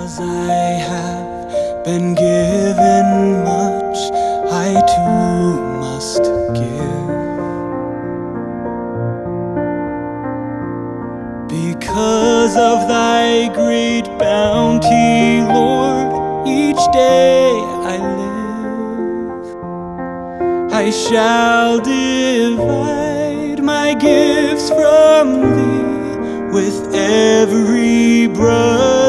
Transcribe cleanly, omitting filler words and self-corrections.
'Cause I have been given much, I too must give. Because of thy great bounty, Lord, each day I live, I shall divide my gifts from thee with every brother.